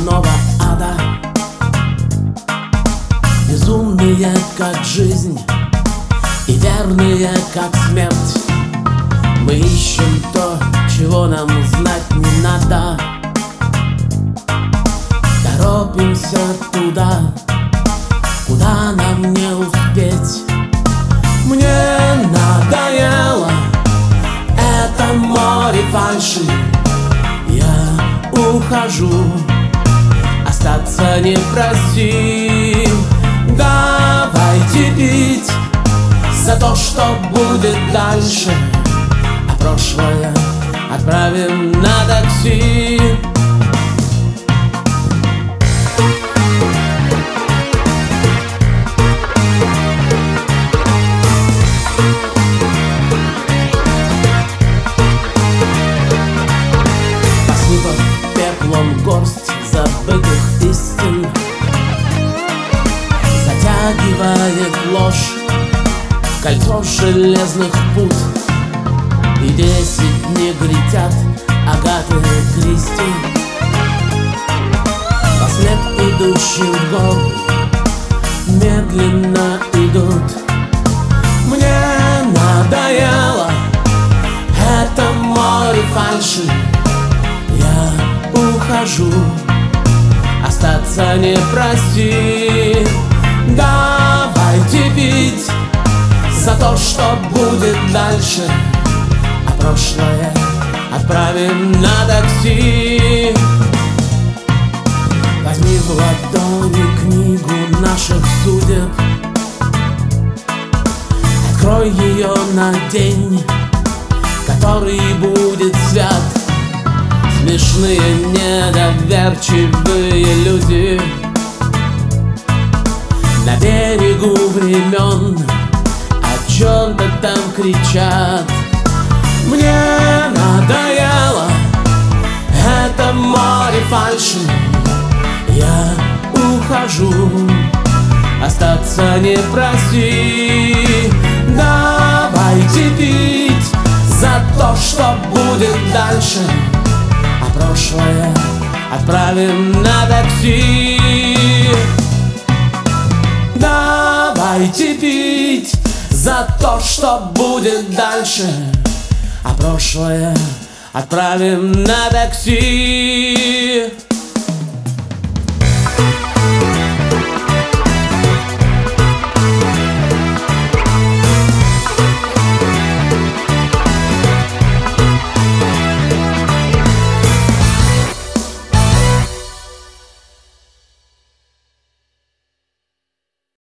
ночного ада, безумные, как жизнь, и верные, как смерть. Мы ищем то, чего нам знать не надо. Торопимся туда, куда нам не успеть. Мне надоело это море фальши. Я ухожу, остаться не проси. Давайте пить за то, что будет дальше, а прошлое отправим на такси. Посыпав пеплом горсть забытых истин, затягивает ложь в кольцо железных пут. И 10 негритят Агаты Кристи послед идущим в гору медленно идут. Мне надоело это море фальши. Я ухожу, остаться не проси. Давайте пить за то, что будет дальше, а прошлое отправим на такси. Возьми в ладони книгу наших судеб, открой ее на день, который будет свят. Смешные, недоверчивые люди на берегу времен о чем-то там кричат. Мне надоело это море фальши. Я ухожу, остаться не проси. Давайте пить за то, что будет дальше, а прошлое отправим на такси. Давайте пить за то, что будет дальше, а прошлое отправим на такси.